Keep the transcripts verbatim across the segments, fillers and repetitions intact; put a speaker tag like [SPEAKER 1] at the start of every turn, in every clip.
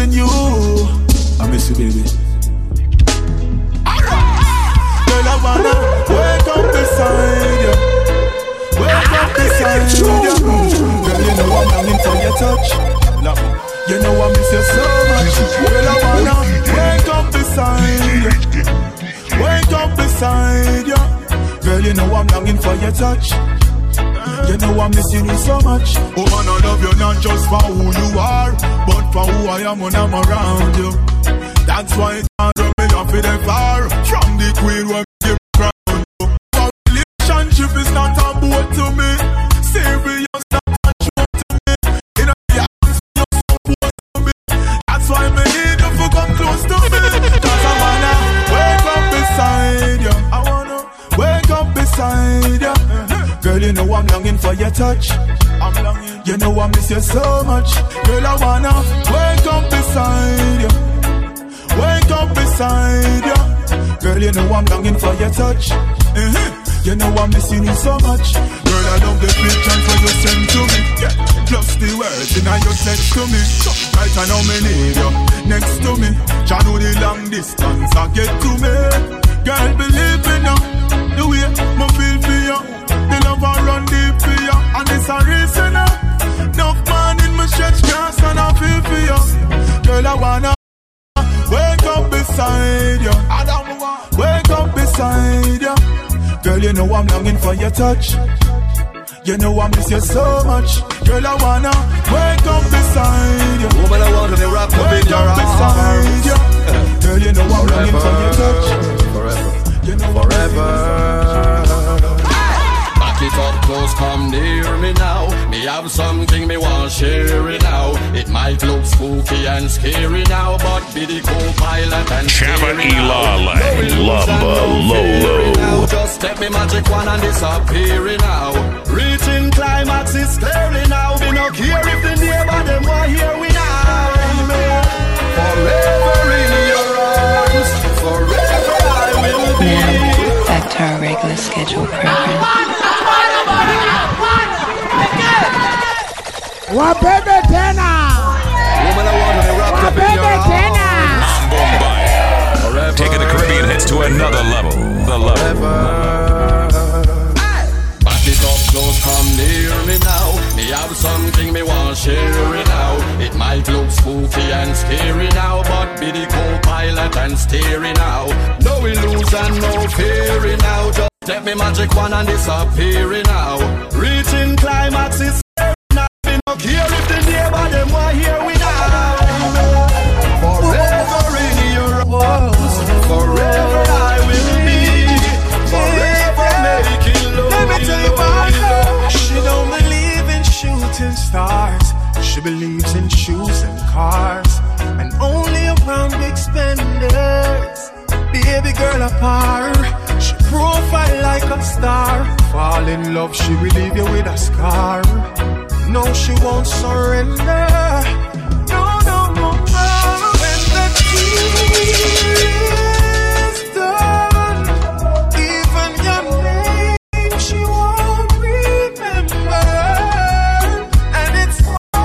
[SPEAKER 1] missing you. I miss you, baby. Girl, I wanna wake up beside you. Wake up beside you. Girl, you know I'm longing for your touch. You know I miss you so much. Girl, I wanna wake up beside you. Wake up beside you. Girl, you know I'm longing for your touch. You know I'm missing you so much. Oh man, I love you not just for who you are, but for who I am when I'm around you. That's why it's hard to me off it far from the queen where we give crown you. Our relationship is not a boat to me. Serious, not a joke to me. In a arms, you're supposed to be. That's why me need you to come close to me. Cause I wanna wake up beside you. I wanna wake up beside you. Girl, you know I'm longing for your touch. I'm longing. You know I miss you so much. Girl, I wanna wake up beside you. Wake up beside you. Girl, you know I'm longing for your touch. Uh-huh. You know I'm missing you so much. Girl, I love the pictures that you send to me. Yeah. Plus the words in your text to me. Right I know me need you next to me. Try know the long distance I get to me. Girl, believe me now. The way I feel for you. The love I run deep for you. And it's a reason now. Enough man in my stretch grass and I feel for you. Girl, I wanna wake up beside you. Wake up beside you. Girl, you know I'm longing for your touch. You know I miss you so much. Girl, I wanna wake up beside you.
[SPEAKER 2] Woman, I want to be wrapped up in your arms.
[SPEAKER 1] You. Girl, you know I'm longing for your touch.
[SPEAKER 2] Forever,
[SPEAKER 1] you know
[SPEAKER 2] forever.
[SPEAKER 3] Back it up close, come near me now. Me have something me want share it now. It might look spooky and scary now, but be the co-pilot and
[SPEAKER 4] Shabba Ilale, Lumba Lolo.
[SPEAKER 3] Just take me magic one and disappear it now. Reaching climax is clearly now. We no care if the neighbor them want hear we now. Forever in your arms, forever I will be.
[SPEAKER 5] Now, back to our regular schedule program.
[SPEAKER 6] What baby tena?
[SPEAKER 2] Woman, I want to be wrapped up in your arms.
[SPEAKER 4] Bombay. Taking the Caribbean hits to another level. The level.
[SPEAKER 3] Back it up close, come near me now. Me have something me want share it now. It might look spooky and scary now, but be the co-pilot and steering now. No illusion, no fear now. Just take me magic one and disappear now. Reaching climax is no care if the neighbor them want hear we now. Forever in your arms, forever I will be. Forever making love.
[SPEAKER 7] Let me tell you about her. She don't believe in shooting stars. She believes in shoes and cars, and only around big spenders. Baby girl apart, she profile like a star. Fall in love, she will leave you with a scar. No, she won't surrender. No, no, no, no. When the deal is done, even your name she won't remember. And it's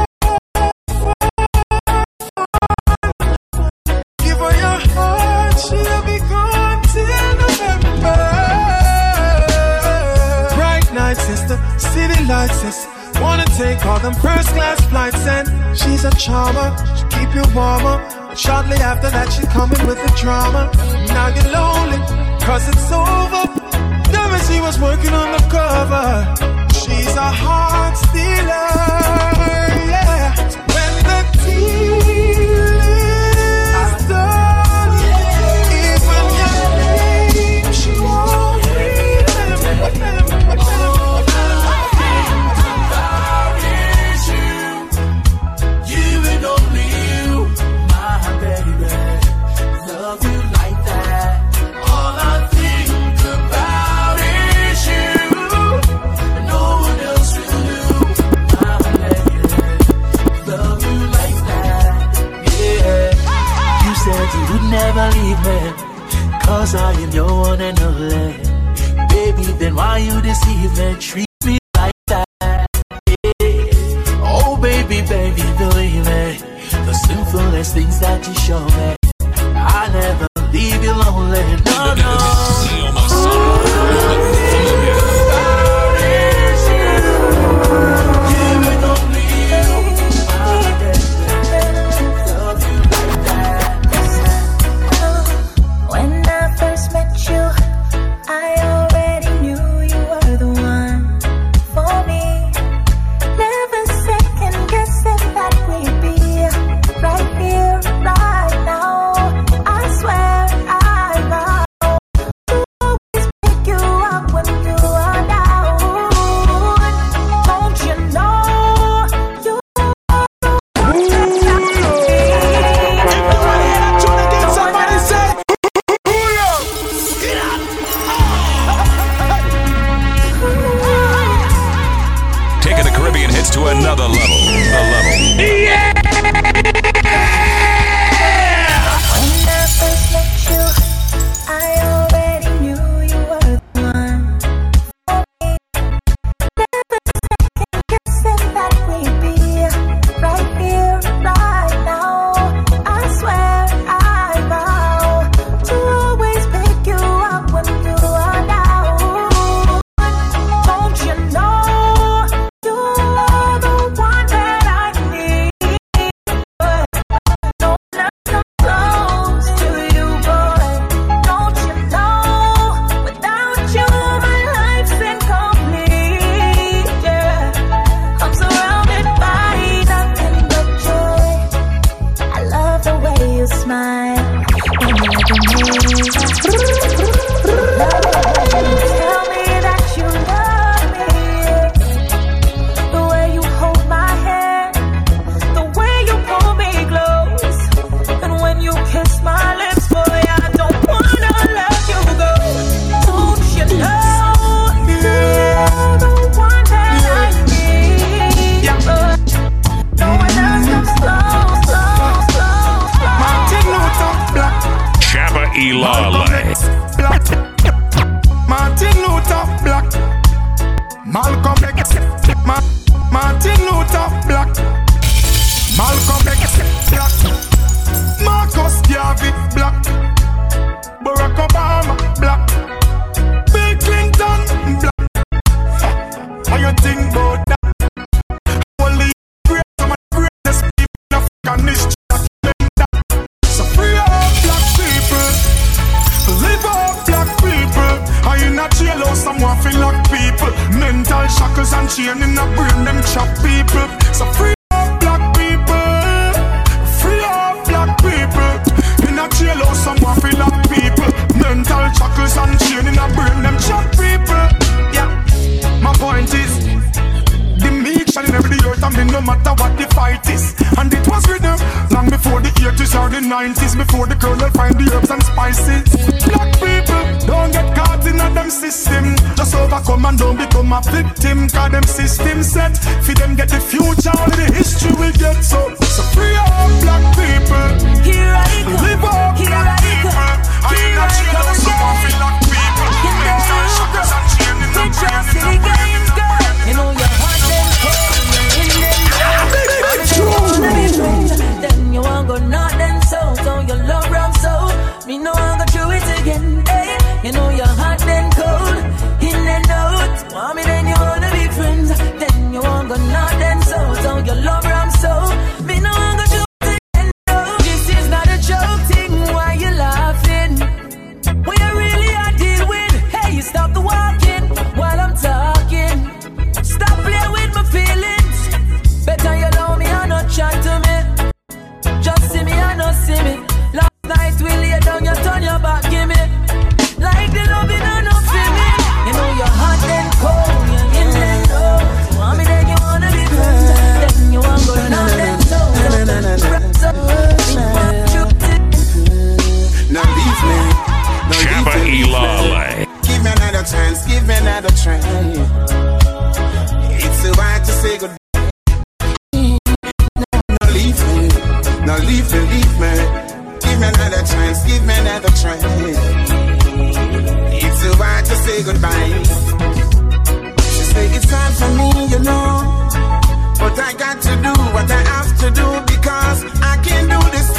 [SPEAKER 7] give her your heart, she'll be gone till November. Bright nights, sister, city lights, sister. Wanna take all them first class flights, and she's a charmer, she keep you warmer. But shortly after that she coming with the drama. Now you're lonely, cause it's over. Never she was working on the cover. She's a heart stealer, yeah. When the deal is done, even your name she won't remember.
[SPEAKER 8] Never leave me, cause I am your one and only. Baby, then why you deceive me? Treat me like that, yeah. Oh baby, baby, believe me, the sinful always things that you show me. I never leave you lonely. No, no.
[SPEAKER 4] To another level, the level. Yeah!
[SPEAKER 9] When I first met you, I already knew you were the one for me. Never second guessing that we'd be right here, right now. I swear I vow to always pick you up when you are down. Don't you know?
[SPEAKER 1] Martin Luther Black, Malcolm X, Ma- Martin Luther Black, Malcolm X Black, Marcus Garvey Black, Barack Obama Black, Bill Clinton Black. How you think about that? Only great, some of the greatest people in African history. So free all black people, live all black people. Are you not jail or someone feel like people? Mental shackles and chain in the brain, them chop people. So free all black people, free all black people. In a jail or someone feel like people. Mental shackles and chain in the brain, them chop people. Yeah, my point is, the meek shall never the earth and be no matter what the fight is. And it was written long before the eighties or the nineties, before the colonel find the herbs and spices. Black people don't get caught in a them system. Just overcome and don't become a victim. Cause them system set for them get the future, all the history will get. So, so free all black people,
[SPEAKER 9] Here I go.
[SPEAKER 1] live all
[SPEAKER 9] Here
[SPEAKER 1] black
[SPEAKER 9] I go.
[SPEAKER 1] people. Are you
[SPEAKER 9] Here
[SPEAKER 1] not
[SPEAKER 9] I
[SPEAKER 1] jail
[SPEAKER 9] go
[SPEAKER 1] or someone
[SPEAKER 9] again.
[SPEAKER 1] feel like people? Mental shackles and chain in the
[SPEAKER 9] With your
[SPEAKER 1] brain, in
[SPEAKER 9] city
[SPEAKER 1] the brain, in
[SPEAKER 9] games,
[SPEAKER 1] the
[SPEAKER 9] girl.
[SPEAKER 1] brain.
[SPEAKER 9] You know you're hot and cold. In them then you want go north and south. So you love rum so me know I go through it again. Hey, you know you're hot and cold. In and out. Want me then you wanna be friends. Then you want go north and south. So you love rum so me know I go through it again. No, this is not a joke thing. Why you laughing? What you really are deal with? Hey, you stop the walking while I'm talking. Stop playing with my feelings. Better you love me and not chat to me. Just see me and not see me. Last night we lay down, you turn your back, give me. Like the loving and not feel me. You know you're hot and cold, you're in and out. You want me then you wanna be friends. Then you want go north and south.
[SPEAKER 7] Now leave me, now
[SPEAKER 4] Shabba
[SPEAKER 7] leave me, leave me.
[SPEAKER 4] Ilale.
[SPEAKER 7] Give me another chance, give me another try. It's so hard to say goodbye. Now leave me, now leave me, leave me. Give me another chance, give me another try. It's so hard to say goodbye. She say it's hard for me, you know, but I got to do what I have to do because I can't do this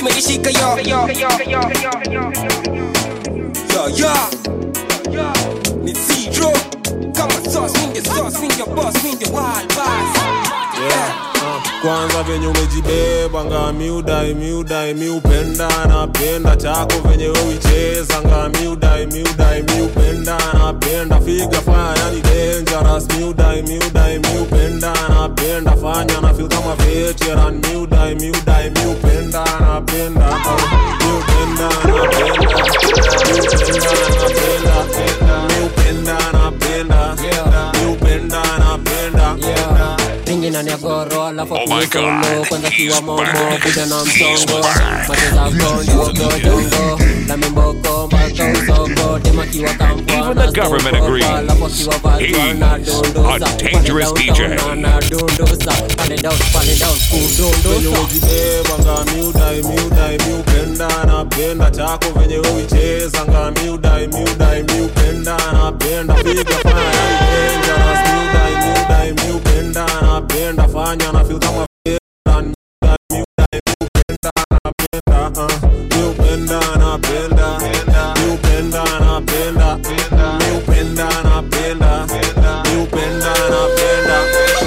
[SPEAKER 10] zimenishika yo yo yo ni zero kama sauce mingi sauce mingi boss mingi wild boss
[SPEAKER 11] yeah. Kwanza venye umejibeba nga miudai miudai miupenda napenda chako venye uicheza nga miudai miudai miupenda napenda figa fire yani dangerous miudai miudai miupenda napenda fanya na feel kama veteran miudai miudai miupenda napenda miupenda napenda miupenda napenda miupenda napenda
[SPEAKER 12] Ingina ni agoro alafu kuisolo kwanza kiwa momo kuja na msongo mateza kondo dongo na mimboko mpaka usoko tema kiwa kampwa
[SPEAKER 4] even the government agrees he's a dangerous D J.
[SPEAKER 11] Venye ujibeba nga miudai miudai miupenda napenda chako venye uicheza nga miudai miudai miupenda napenda figa fire dangerous miudai miudai miupenda napenda fanya na feel kama veteran miudai miupenda napenda miupenda napenda miupenda napenda miupenda napenda miupenda napenda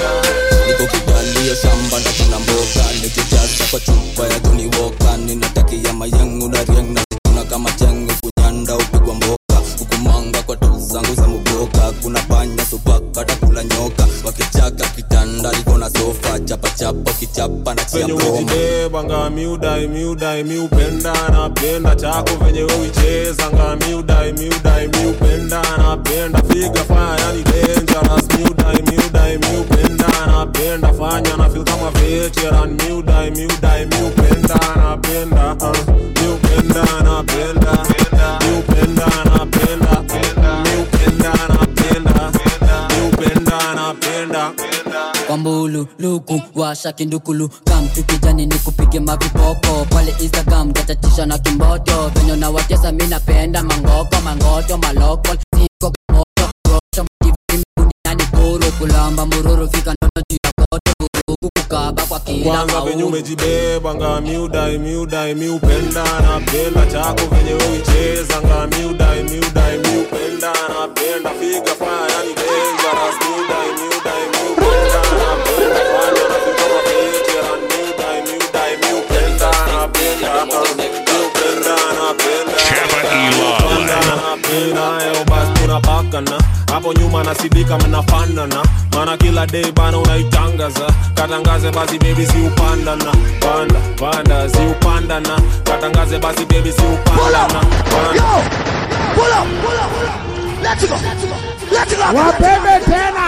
[SPEAKER 13] niko kidalio shamba na kuna mboga nikijaza kwa chupa ya Johnny Walker ninatakia mayangu na riang na kuna kama chengu kunyanda upigwa mboka hukumanga kwa tu zangu za mboka kuna panya supaka hata kula nyoka wakichaka kitanda liko na sofa chapa chapa kichapa na chia
[SPEAKER 11] venye umejibeba nga miudai miudai miupenda napenda chako venye uicheza nga miudai miudai miupenda napenda figa fire yani dangerous miudai miudai miupenda napenda fanya na feel kama veteran miudai miudai miupenda napenda miupenda napenda miupenda napenda miupenda napenda miupenda napenda
[SPEAKER 14] Kwambulu, luku, washa kindukulu Kam tukijani ni kupige mavipopo Pale Instagram, gatatisha na kimboto Venyo na watesa mina penda mangoko Mangoto, maloko, siko kamoto Rosho, mkivimi, uniani kuru Kulamba, mururu, fika nono jia koto Burugu, kukaba kwa kila maulu
[SPEAKER 11] Kwanza venye umejibeba nga miudai miudai miupenda napenda chako venye uicheza nga miudai miudai miupenda napenda figa fire yani dangerous miudai miudai miupenda napenda fanya na feel kama veteran miudai miudai miupenda napenda miupenda napenda
[SPEAKER 4] Chapa Ilala
[SPEAKER 11] napenda yo basi tunapakana hapo nyuma nasidika mnafanana mana kila day bana unaitangaza katangaze basi baby si upandana panda panda si upandana katangaze basi baby si upandana
[SPEAKER 6] yo pull up pull up pull up let's go let's go let's go wabebe tena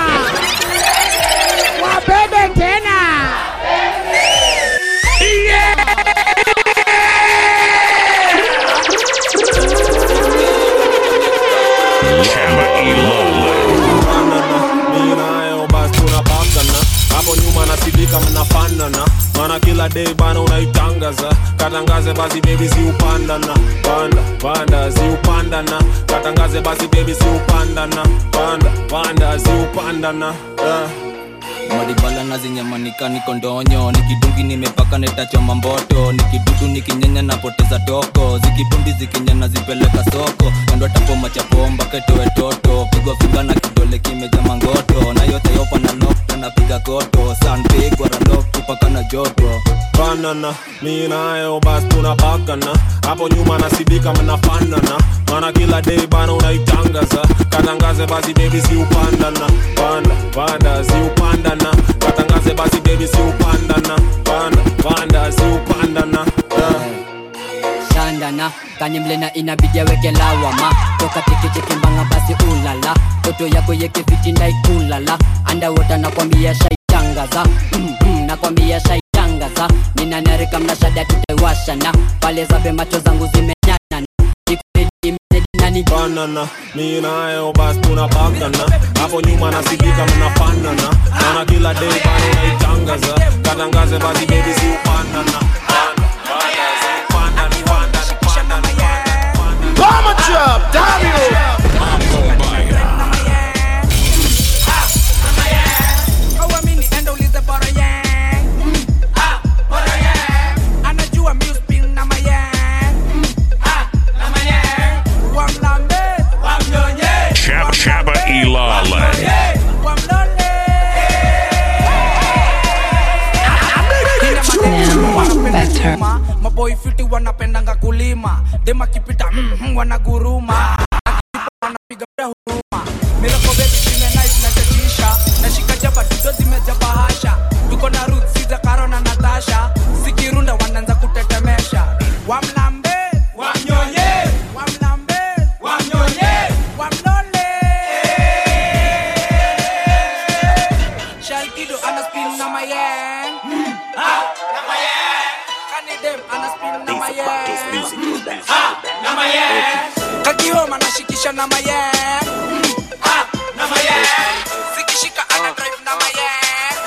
[SPEAKER 6] wabebe tena yeah
[SPEAKER 4] Chapa Ilala
[SPEAKER 11] Minayo basi tunapakana hapo nyuma nasidika mnafanana mana kila day bana unaitangaza katangaze basi baby si upandana panda panda si upandana katangaze basi baby si upandana panda panda si upandana yeah.
[SPEAKER 13] Maribala na zinyamanika niko ndonyo nikidungi nimepaka netachoma mboto nikidudu nikinyenya napoteza toko zikipundi zikinyana zipeleka soko ndo tapoma chapomba ketoe toto pigwa figa na kidole kimeja mangoto na yote yopa na nokta na piga koto sunpig wara lock kupaka na joto
[SPEAKER 11] banana minayo basi tunapakana hapo nyuma nasidika mnafanana mana kila day bana unaitangaza katangaze basi baby si upandana panda panda si upandana katangaze basi baby si upandana panda panda si upandana yeah.
[SPEAKER 14] Shandana kani mlena inabidi weke lawama toka tikitiki mbanga basi ulala toto yako yeke fiti ndai kulala underwater nakwambia shaitangaza mm -hmm, nakwambia shaitangaza nina narika mnashada tutewashana pale zabe macho zangu zimenyana nani
[SPEAKER 11] banana minayo basi tunapakana hapo nyuma nasidika mnafanana mana kila day bana unaitangaza katangaze basi baby si upandana panda panda si upandana panda panda
[SPEAKER 6] Bomber drop, Dario.
[SPEAKER 15] Anajua mi spin na maboy fiti wanapendanga kulima dema kipita mm, mm, wanaguruma wanapiga huruma Miracle baby zime nice na chachisha nashika jaba tuzo zimejaba hasha tuko na roots za Karona na Natasha sikirunda wanaanza kutetemesha wamlambe wamnyonye wamlambe wamnyonye wamlole Shalkido ana spin na mayen ah na mayen kanidem ana spin na mayen ah na mayen kakioma nashikisha na mayen ah na mayen sikishika ana drive na mayen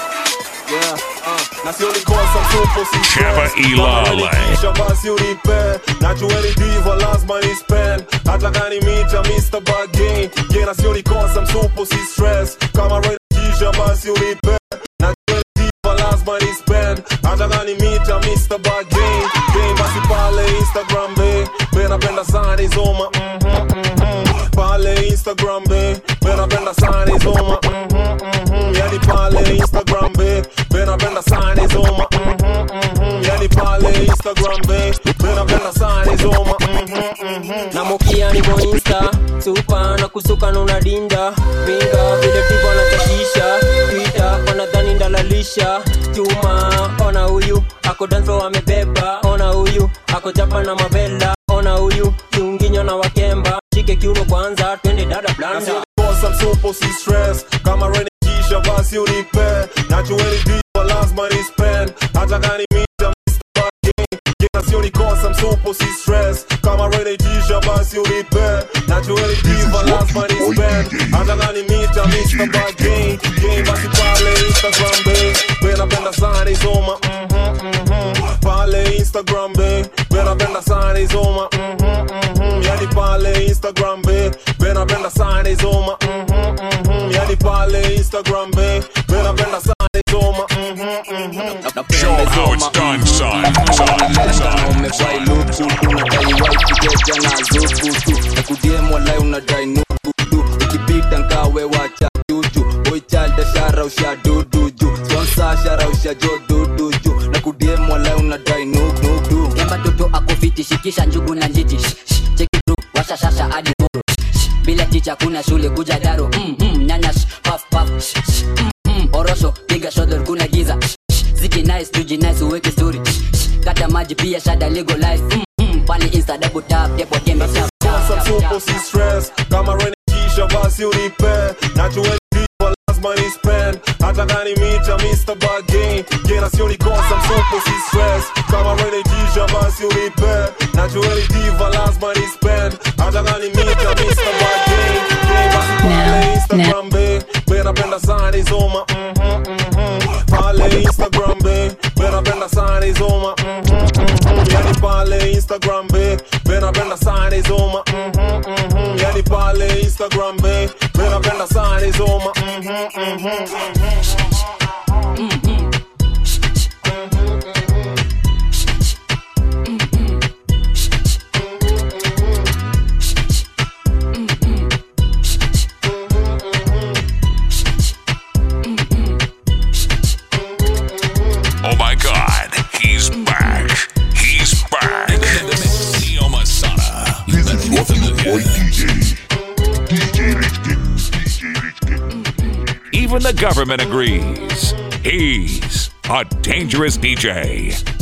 [SPEAKER 11] yeah uh na si ulikosa mtupo si
[SPEAKER 4] Chava Ilale
[SPEAKER 11] basi unipe najueni diva lazima ni spend hata kani mita mister Bargain yeah na si ulikosa mtupo si stress kama right kisha basi unipe najueni diva lazima ni spend hata kani mita mister Bargain game basi pale Instagram be bena penda sana izoma mhm mhm pale Instagram be bena penda sana izoma mhm mhm yani pale Instagram be bena penda sana izoma mhm mhm yani pale Instagram be bena penda sana izoma mhm mhm
[SPEAKER 16] na mokia ni mo Insta super na kusuka na unadinda pinga vile tipo na chakisha Twitter wanadhani ndalalisha chuma ona huyu ako dance amebeba ona huyu ako japa na mabella ona huyu kiunginyo na wakemba shike kiuno kwanza twende dada blanda
[SPEAKER 11] kosa msupo si stress kama rene kisha basi unipe najueni diva lazima ni spend hata kani mita mister Bargain yeah si unikosa msupo si stress kama rene kisha basi unipe najueni diva lazima ni spend hata kani mita mister Bargain yeah basi pale Instagram be bena penda sana izoma mhm mhm pale Instagram be bena penda sana izoma mhm mhm yani pale Instagram be bena penda sana izoma mhm mhm yani pale Instagram be bena penda sana izoma mhm mhm
[SPEAKER 4] show how it's done son son
[SPEAKER 13] umevai luku unadai white kikeja na zuku tu nakudiem walai unadai nuku tu ukipita nkawe wacha juju boy child shara usha dudu ju sponsor shara usha jodudu ju nakudiem walai unadai nuku nuku
[SPEAKER 14] kemba toto akofiti shikisha njugu na njiti cheki tu washa shasha hadi moro bila ticha kuna shule kuja daro mm mm nyanya puff puff mm orosho piga shoulder kuna giza ziki nice tuji nice uweke story kata maji pia shada legalize mm mm pale Insta double tap depo tembe tap
[SPEAKER 11] some super si stress kama rene kisha basi unipe najueni diva lazima ni spend hata kani mita mister Bargain yeah na si ulikosa msupo si stress kama rene kisha basi unipe najueni diva lazima ni spend hata kani mita mister Bargain yeah basi pale Instagram be bena penda sana izoma mhm mhm pale Instagram be bena penda sana izoma mhm mhm yani pale Instagram be bena penda sana izoma mhm mhm yani pale Instagram be bena penda sana izoma mhm mhm
[SPEAKER 4] oh my god he's back he's back Neo Masada you better be familiar even the government agrees he's a dangerous D J.